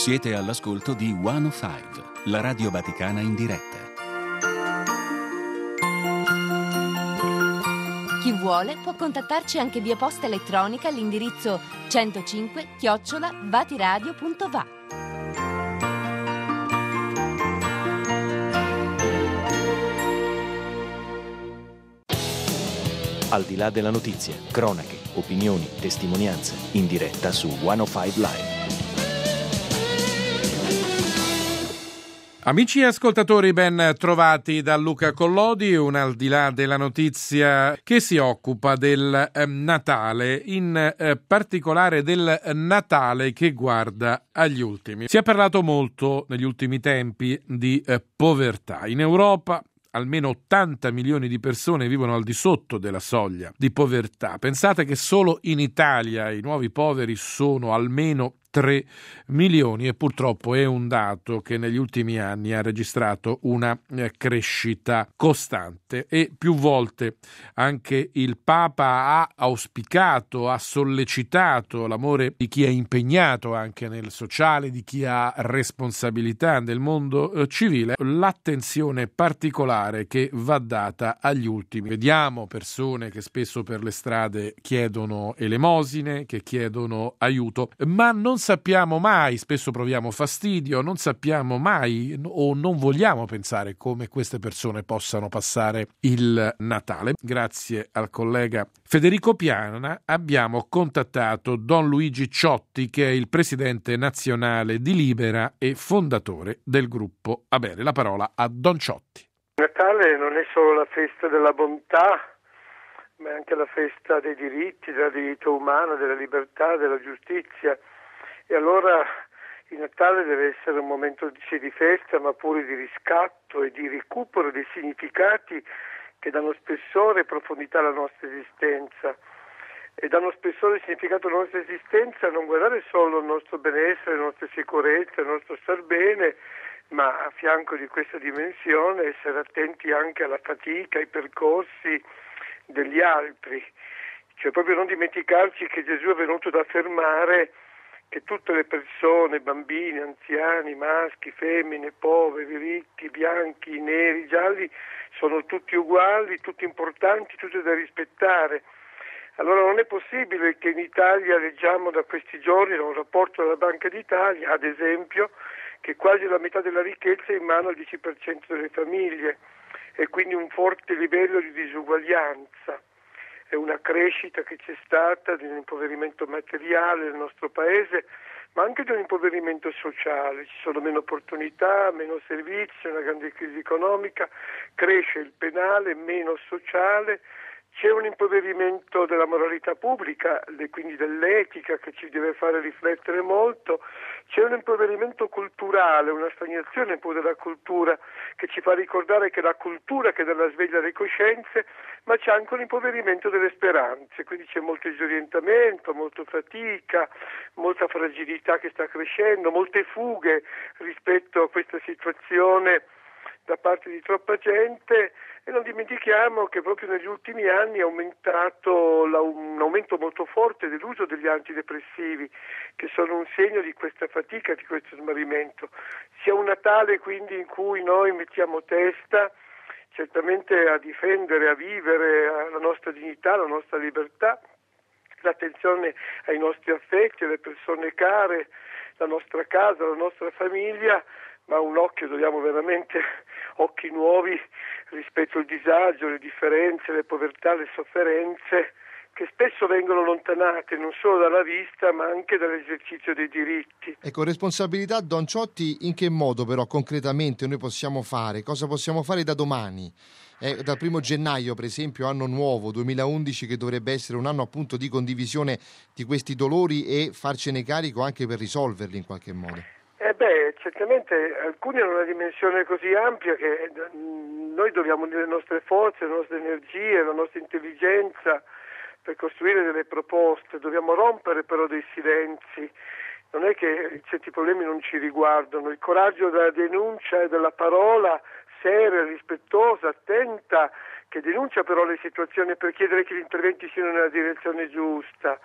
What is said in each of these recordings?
Siete all'ascolto di 105, la Radio Vaticana in diretta. Chi vuole può contattarci anche via posta elettronica all'indirizzo 105@vatiradio.va. Al di là della notizia, cronache, opinioni, testimonianze, in diretta su 105 Live. Amici e ascoltatori, ben trovati da Luca Collodi, un Al di là della notizia che si occupa del Natale, in particolare del Natale che guarda agli ultimi. Si è parlato molto negli ultimi tempi di povertà. In Europa almeno 80 milioni di persone vivono al di sotto della soglia di povertà. Pensate che solo in Italia i nuovi poveri sono almeno 3 milioni e purtroppo è un dato che negli ultimi anni ha registrato una crescita costante e più volte anche il Papa ha auspicato, ha sollecitato l'amore di chi è impegnato anche nel sociale, di chi ha responsabilità nel mondo civile, l'attenzione particolare che va data agli ultimi. Vediamo persone che spesso per le strade chiedono elemosine, che chiedono aiuto, ma non sappiamo mai, spesso proviamo fastidio, non sappiamo mai o non vogliamo pensare come queste persone possano passare il Natale. Grazie al collega Federico Piana abbiamo contattato Don Luigi Ciotti, che è il presidente nazionale di Libera e fondatore del gruppo Abere. La parola a Don Ciotti. Natale non è solo la festa della bontà, ma è anche la festa dei diritti, della dignità umana, della libertà, della giustizia. E allora il Natale deve essere un momento sì di festa, ma pure di riscatto e di recupero dei significati che danno spessore e profondità alla nostra esistenza. E danno spessore e significato alla nostra esistenza non guardare solo il nostro benessere, la nostra sicurezza, il nostro star bene, ma a fianco di questa dimensione essere attenti anche alla fatica, ai percorsi degli altri. Cioè proprio non dimenticarci che Gesù è venuto ad affermare che tutte le persone, bambini, anziani, maschi, femmine, poveri, ricchi, bianchi, neri, gialli, sono tutti uguali, tutti importanti, tutti da rispettare. Allora non è possibile che in Italia leggiamo da questi giorni, da un rapporto della Banca d'Italia, ad esempio, che quasi la metà della ricchezza è in mano al 10% delle famiglie e quindi un forte livello di disuguaglianza. È una crescita che c'è stata di un impoverimento materiale nel nostro paese, ma anche di un impoverimento sociale. Ci sono meno opportunità, meno servizi, una grande crisi economica, cresce il penale, meno sociale, c'è un impoverimento della moralità pubblica e quindi dell'etica che ci deve fare riflettere molto, c'è un impoverimento culturale, una stagnazione pure della cultura che ci fa ricordare che la cultura che dà la sveglia alle coscienze, ma c'è anche un impoverimento delle speranze, quindi c'è molto disorientamento, molta fatica, molta fragilità che sta crescendo, molte fughe rispetto a questa situazione da parte di troppa gente. E non dimentichiamo che proprio negli ultimi anni è aumentato un aumento molto forte dell'uso degli antidepressivi, che sono un segno di questa fatica, di questo smarrimento. Sia un Natale quindi in cui noi mettiamo testa certamente a difendere, a vivere la nostra dignità, la nostra libertà, l'attenzione ai nostri affetti, alle persone care, la nostra casa, la nostra famiglia, ma un occhio dobbiamo veramente, occhi nuovi rispetto al disagio, le differenze, le povertà, le sofferenze che spesso vengono allontanate non solo dalla vista ma anche dall'esercizio dei diritti. Ecco, responsabilità, Don Ciotti, in che modo però concretamente noi possiamo fare? Cosa possiamo fare da domani? Dal 1 gennaio, per esempio, anno nuovo, 2011, che dovrebbe essere un anno appunto di condivisione di questi dolori e farcene carico anche per risolverli in qualche modo. Certamente alcuni hanno una dimensione così ampia che noi dobbiamo unire le nostre forze, le nostre energie, la nostra intelligenza per costruire delle proposte, dobbiamo rompere però dei silenzi. Non è che certi problemi non ci riguardano, il coraggio della denuncia e della parola seria, rispettosa, attenta, che denuncia però le situazioni per chiedere che gli interventi siano nella direzione giusta.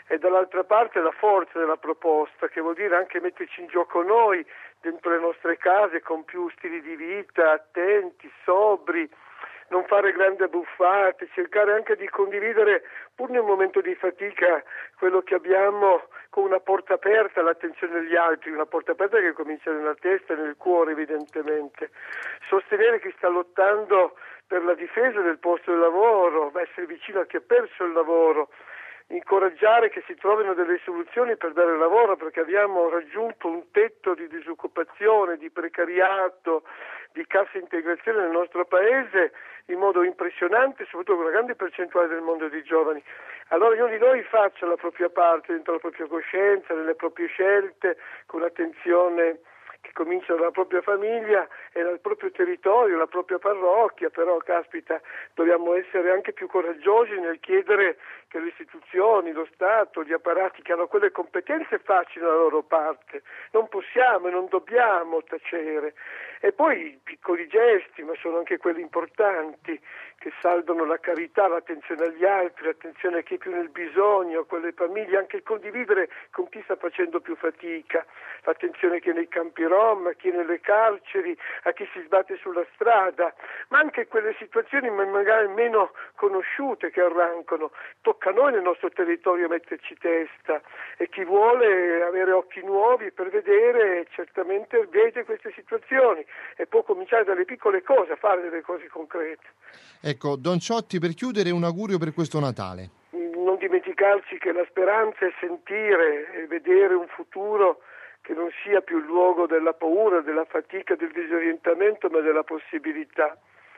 e dall'altra parte la forza della proposta, che vuol dire anche metterci in gioco noi dentro le nostre case con più stili di vita attenti, sobri, non fare grandi abbuffate, cercare anche di condividere pur nel momento di fatica quello che abbiamo con una porta aperta all'attenzione degli altri, una porta aperta che comincia nella testa e nel cuore evidentemente, sostenere chi sta lottando per la difesa del posto di lavoro, essere vicino a chi ha perso il lavoro, incoraggiare che si trovino delle soluzioni per dare lavoro, perché abbiamo raggiunto un tetto di disoccupazione, di precariato, di cassa integrazione nel nostro paese in modo impressionante, soprattutto con una grande percentuale del mondo dei giovani. Allora ognuno di noi faccia la propria parte dentro la propria coscienza, nelle proprie scelte, con attenzione che comincia dalla propria famiglia e dal proprio territorio, la propria parrocchia, però caspita, dobbiamo essere anche più coraggiosi nel chiedere che le istituzioni, lo Stato, gli apparati che hanno quelle competenze facciano la loro parte. Non possiamo e non dobbiamo tacere. E poi piccoli gesti, ma sono anche quelli importanti, che saldano la carità, l'attenzione agli altri, l'attenzione a chi è più nel bisogno, a quelle famiglie, anche il condividere con chi sta facendo più fatica, l'attenzione a chi è nei campi rom, a chi è nelle carceri, a chi si sbatte sulla strada, ma anche quelle situazioni magari meno conosciute che arrancano. Tocca a noi nel nostro territorio metterci testa, e chi vuole avere occhi nuovi per vedere certamente vede queste situazioni e può cominciare dalle piccole cose a fare delle cose concrete. Ecco, Don Ciotti, per chiudere, un augurio per questo Natale. Non dimenticarci che la speranza è sentire e vedere un futuro che non sia più il luogo della paura, della fatica, del disorientamento, ma della possibilità.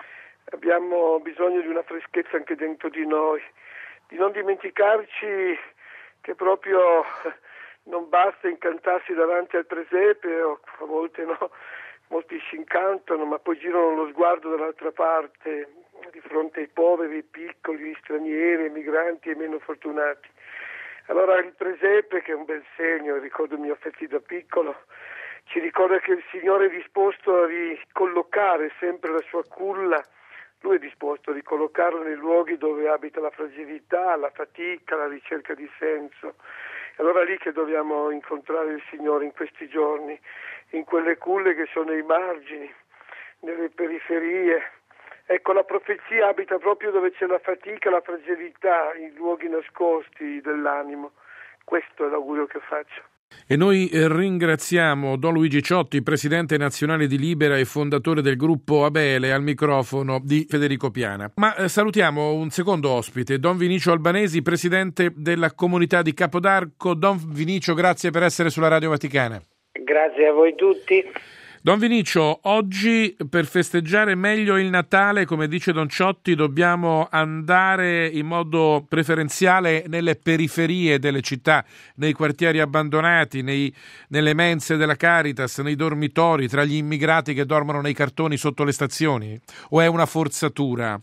Abbiamo bisogno di una freschezza anche dentro di noi, di non dimenticarci che proprio non basta incantarsi davanti al presepe, o a volte no, molti si incantano, ma poi girano lo sguardo dall'altra parte, di fronte ai poveri, ai piccoli, agli stranieri, ai migranti e ai meno fortunati. Allora il presepe, che è un bel segno, ricordo i miei affetti da piccolo, ci ricorda che il Signore è disposto a ricollocare sempre la sua culla, Lui è disposto a ricollocarla nei luoghi dove abita la fragilità, la fatica, la ricerca di senso. E allora è lì che dobbiamo incontrare il Signore in questi giorni, in quelle culle che sono ai margini, nelle periferie. Ecco, la profezia abita proprio dove c'è la fatica, la fragilità, i luoghi nascosti dell'animo. Questo è l'augurio che faccio. E noi ringraziamo Don Luigi Ciotti, presidente nazionale di Libera e fondatore del gruppo Abele, al microfono di Federico Piana. Ma salutiamo un secondo ospite, Don Vinicio Albanesi, presidente della comunità di Capodarco. Don Vinicio, grazie per essere sulla Radio Vaticana. Grazie a voi tutti. Don Vinicio, oggi per festeggiare meglio il Natale, come dice Don Ciotti, dobbiamo andare in modo preferenziale nelle periferie delle città, nei quartieri abbandonati, nelle mense della Caritas, nei dormitori, tra gli immigrati che dormono nei cartoni sotto le stazioni? O è una forzatura?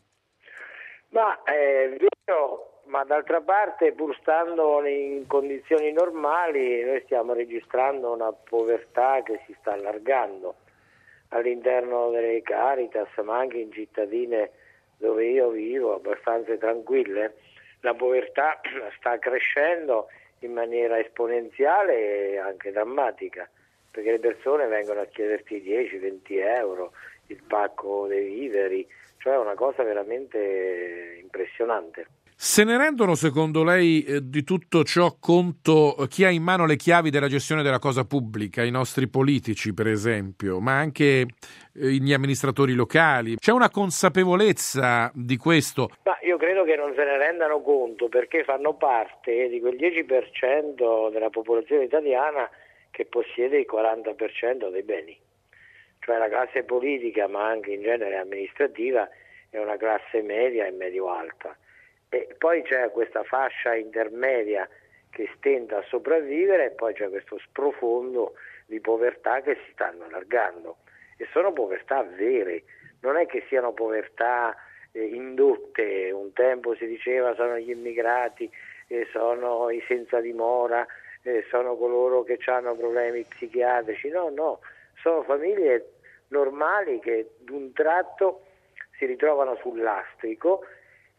Ma è vero, ma d'altra parte, pur stando in condizioni normali, noi stiamo registrando una povertà che si sta allargando all'interno delle Caritas, ma anche in cittadine dove io vivo, abbastanza tranquille. La povertà sta crescendo in maniera esponenziale e anche drammatica, perché le persone vengono a chiederti 10-20 euro, il pacco dei viveri, cioè una cosa veramente impressionante. Se ne rendono, secondo lei, di tutto ciò conto chi ha in mano le chiavi della gestione della cosa pubblica, i nostri politici per esempio, ma anche gli amministratori locali? C'è una consapevolezza di questo? Ma io credo che non se ne rendano conto, perché fanno parte di quel 10% della popolazione italiana che possiede il 40% dei beni. Cioè la classe politica, ma anche in genere amministrativa, è una classe media e medio-alta. E poi c'è questa fascia intermedia che stenta a sopravvivere, e poi c'è questo sprofondo di povertà che si stanno allargando. E sono povertà vere, non è che siano povertà indotte. Un tempo si diceva sono gli immigrati, sono i senza dimora, sono coloro che hanno problemi psichiatrici. No, sono famiglie normali che d'un tratto si ritrovano sul lastrico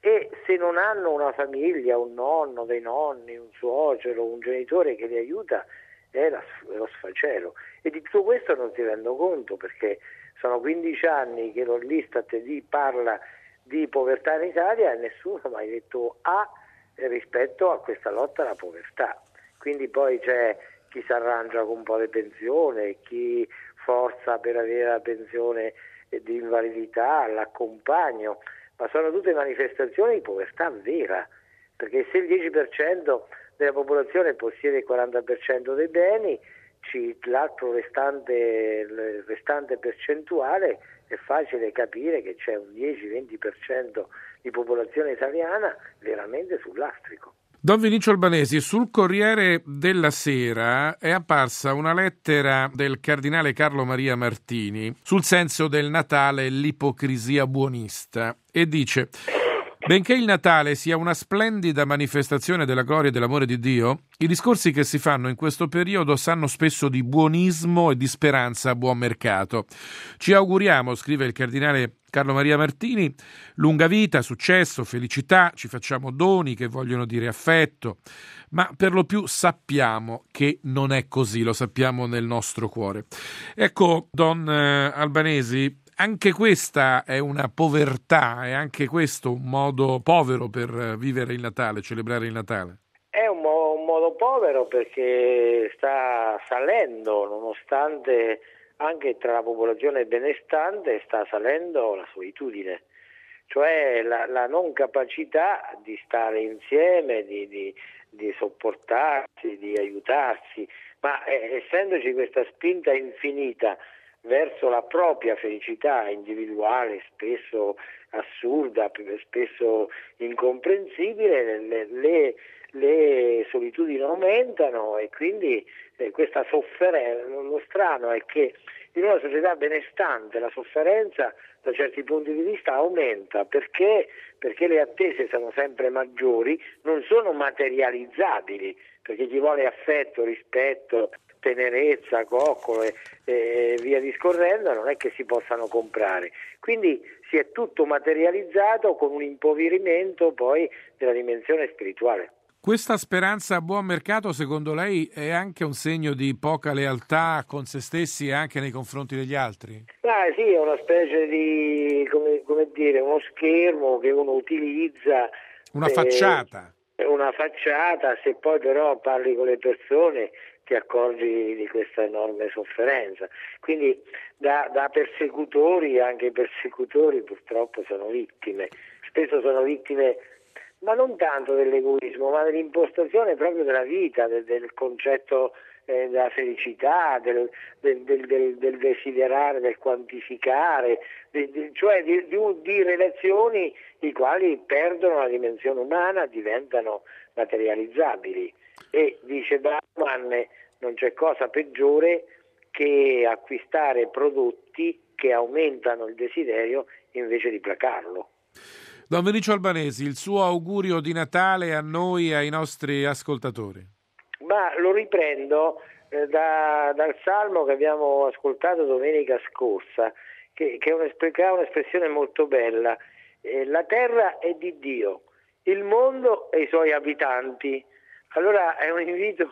e se non hanno una famiglia, un nonno, dei nonni, un suocero, un genitore che li aiuta, è lo sfacelo. E di tutto questo non si rendono conto, perché sono 15 anni che l'Istat parla di povertà in Italia e nessuno ha mai detto A rispetto a questa lotta alla povertà. Quindi poi c'è chi si arrangia con un po' di pensione, chi forza per avere la pensione di invalidità, l'accompagno, ma sono tutte manifestazioni di povertà vera, perché se il 10% della popolazione possiede il 40% dei beni, l'altro restante percentuale è facile capire che c'è un 10-20% di popolazione italiana veramente sul lastrico. Don Vinicio Albanesi, sul Corriere della Sera è apparsa una lettera del cardinale Carlo Maria Martini sul senso del Natale e l'ipocrisia buonista e dice: benché il Natale sia una splendida manifestazione della gloria e dell'amore di Dio, i discorsi che si fanno in questo periodo sanno spesso di buonismo e di speranza a buon mercato. Ci auguriamo, scrive il cardinale Carlo Maria Martini, lunga vita, successo, felicità, ci facciamo doni che vogliono dire affetto, ma per lo più sappiamo che non è così, lo sappiamo nel nostro cuore. Ecco, Don Albanesi, anche questa è una povertà, è anche questo un modo povero per vivere il Natale, celebrare il Natale? È un modo povero perché sta salendo, nonostante anche tra la popolazione benestante sta salendo la solitudine, cioè la non capacità di stare insieme, di sopportarsi, di aiutarsi, ma essendoci questa spinta infinita verso la propria felicità individuale, spesso assurda, spesso incomprensibile, le solitudini aumentano e quindi questa sofferenza. Lo strano è che in una società benestante la sofferenza da certi punti di vista aumenta perché le attese sono sempre maggiori, non sono materializzabili, perché ci vuole affetto, rispetto, tenerezza, coccole e via discorrendo, non è che si possano comprare. Quindi si è tutto materializzato con un impoverimento poi della dimensione spirituale. Questa speranza a buon mercato, secondo lei, è anche un segno di poca lealtà con se stessi e anche nei confronti degli altri? Sì, è una specie di, come dire, uno schermo che uno utilizza. Una facciata. Una facciata, se poi però parli con le persone ti accorgi di questa enorme sofferenza. Quindi da persecutori, anche i persecutori purtroppo sono vittime. Spesso sono vittime ma non tanto dell'egoismo, ma dell'impostazione proprio della vita, del concetto della felicità, del desiderare, del quantificare, cioè di relazioni i quali perdono la dimensione umana, diventano materializzabili. E dice Bauman, non c'è cosa peggiore che acquistare prodotti che aumentano il desiderio invece di placarlo. Don Vinicio Albanesi, il suo augurio di Natale a noi e ai nostri ascoltatori. Ma lo riprendo dal salmo che abbiamo ascoltato domenica scorsa, che ha un'espressione molto bella. La terra è di Dio, il mondo e i suoi abitanti. Allora è un invito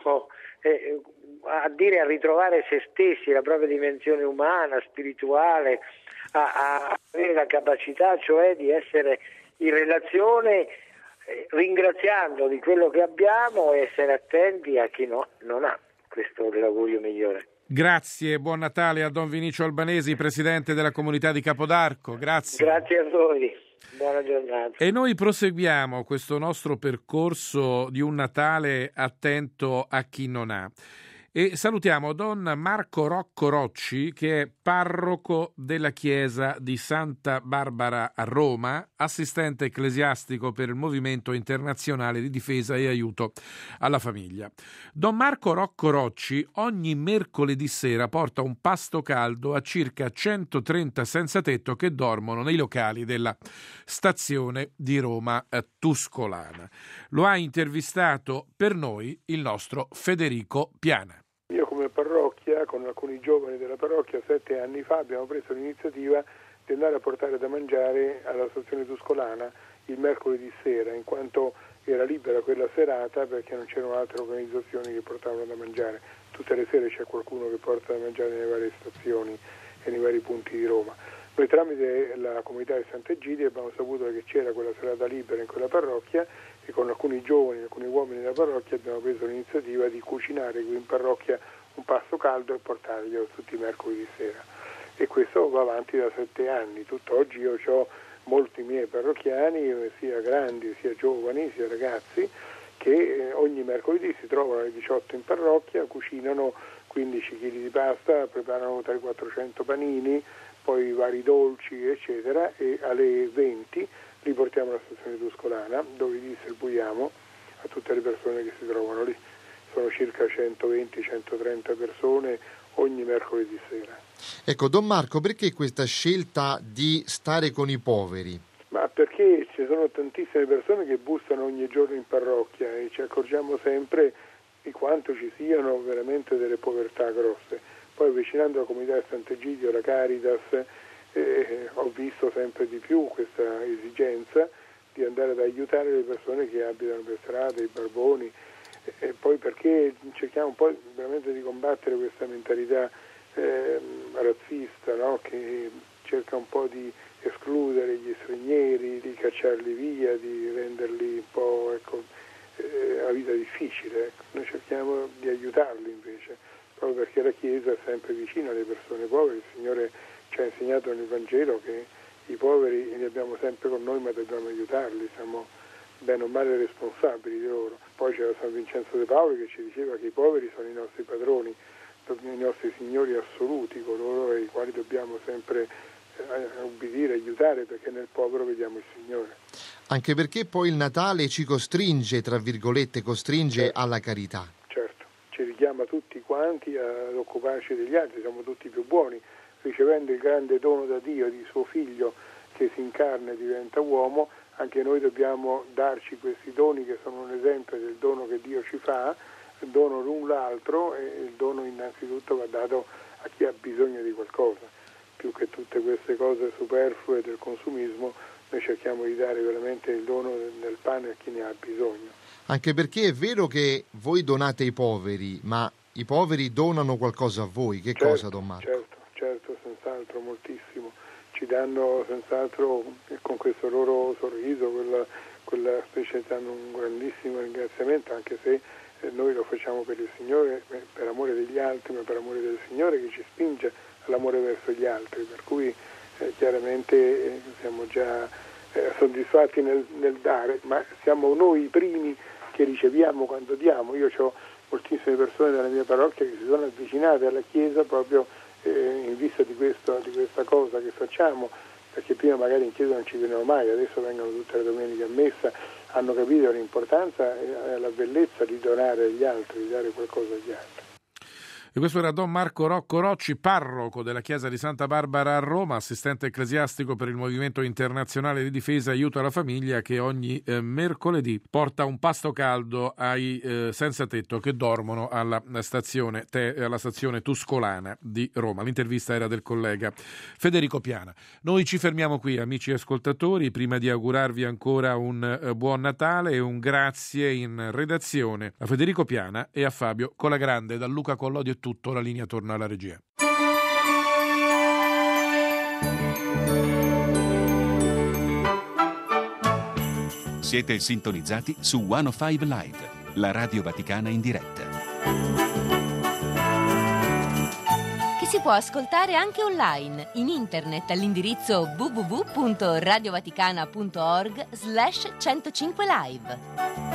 a ritrovare se stessi, la propria dimensione umana, spirituale, a avere la capacità cioè di essere in relazione, ringraziando di quello che abbiamo e essere attenti a chi non ha. Questo è l'augurio migliore. Grazie, buon Natale a Don Vinicio Albanesi, presidente della comunità di Capodarco. Grazie. Grazie a voi, buona giornata. E noi proseguiamo questo nostro percorso di un Natale attento a chi non ha. E salutiamo Don Marco Rocco Rocci, che è parroco della chiesa di Santa Barbara a Roma, assistente ecclesiastico per il Movimento Internazionale di Difesa e Aiuto alla Famiglia. Don Marco Rocco Rocci ogni mercoledì sera porta un pasto caldo a circa 130 senza tetto che dormono nei locali della stazione di Roma Tuscolana. Lo ha intervistato per noi il nostro Federico Piana. Io come parrocchia, con alcuni giovani della parrocchia, 7 anni fa abbiamo preso l'iniziativa di andare a portare da mangiare alla stazione Tuscolana il mercoledì sera, in quanto era libera quella serata perché non c'erano altre organizzazioni che portavano da mangiare. Tutte le sere c'è qualcuno che porta da mangiare nelle varie stazioni e nei vari punti di Roma. Noi tramite la comunità di Sant'Egidio abbiamo saputo che c'era quella serata libera in quella parrocchia e con alcuni giovani, alcuni uomini della parrocchia abbiamo preso l'iniziativa di cucinare qui in parrocchia un pasto caldo e portarglielo tutti i mercoledì sera. E questo va avanti da 7 anni. Tutt'oggi io ho molti miei parrocchiani, sia grandi, sia giovani, sia ragazzi, che ogni mercoledì si trovano alle 18 in parrocchia, cucinano 15 kg di pasta, preparano tra i 400 panini, poi i vari dolci, eccetera, e alle 20 li portiamo alla stazione tuscolana, dove li distribuiamo a tutte le persone che si trovano lì. Sono circa 120-130 persone ogni mercoledì sera. Ecco, Don Marco, perché questa scelta di stare con i poveri? Ma perché ci sono tantissime persone che bussano ogni giorno in parrocchia e ci accorgiamo sempre di quanto ci siano veramente delle povertà grosse. Poi avvicinando la comunità di Sant'Egidio, la Caritas, ho visto sempre di più questa esigenza di andare ad aiutare le persone che abitano per strada, i barboni, e poi perché cerchiamo un po' veramente di combattere questa mentalità razzista, no? Che cerca un po' di escludere gli stranieri, di cacciarli via, di renderli un po' la vita difficile. Ecco. Noi cerchiamo di aiutarli invece, proprio perché la Chiesa è sempre vicina alle persone povere. Il Signore ci ha insegnato nel Vangelo che i poveri li abbiamo sempre con noi, ma dobbiamo aiutarli, siamo bene o male responsabili di loro. Poi c'era San Vincenzo de Paoli che ci diceva che i poveri sono i nostri padroni, i nostri signori assoluti, coloro ai quali dobbiamo sempre ubbidire, aiutare, perché nel povero vediamo il Signore. Anche perché poi il Natale ci costringe, tra virgolette, certo, alla carità. Certo, ci richiama tutti quanti ad occuparci degli altri, siamo tutti più buoni, ricevendo il grande dono da Dio di suo Figlio che si incarna e diventa uomo. Anche noi dobbiamo darci questi doni che sono un esempio del dono che Dio ci fa, il dono l'un l'altro, e il dono innanzitutto va dato a chi ha bisogno di qualcosa. Più che tutte queste cose superflue del consumismo, noi cerchiamo di dare veramente il dono del pane a chi ne ha bisogno. Anche perché è vero che voi donate ai poveri, ma i poveri donano qualcosa a voi. Che certo, cosa, Don Marco? Certo, senz'altro, moltissimo. Ci danno senz'altro con questo loro sorriso, quella specie, danno un grandissimo ringraziamento, anche se noi lo facciamo per il Signore, per amore degli altri, ma per amore del Signore che ci spinge all'amore verso gli altri, per cui chiaramente siamo già soddisfatti nel dare, ma siamo noi i primi che riceviamo quando diamo. Io ho moltissime persone della mia parrocchia che si sono avvicinate alla Chiesa proprio in vista di questa cosa che facciamo, perché prima magari in chiesa non ci venivano mai, adesso vengono tutte le domeniche a messa, hanno capito l'importanza e la bellezza di donare agli altri, di dare qualcosa agli altri. E questo era Don Marco Rocco Rocci, parroco della chiesa di Santa Barbara a Roma, assistente ecclesiastico per il Movimento Internazionale di Difesa e Aiuto alla Famiglia, che ogni mercoledì porta un pasto caldo ai senza tetto che dormono alla stazione tuscolana di Roma. L'intervista era del collega Federico Piana. Noi ci fermiamo qui, amici ascoltatori, prima di augurarvi ancora un buon Natale e un grazie in redazione a Federico Piana e a Fabio Colagrande. Da Luca Collodi è tutto, la linea torna alla regia. Siete sintonizzati su 105 Live, la radio vaticana in diretta. Che si può ascoltare anche online, in internet all'indirizzo www.radiovaticana.org/105live.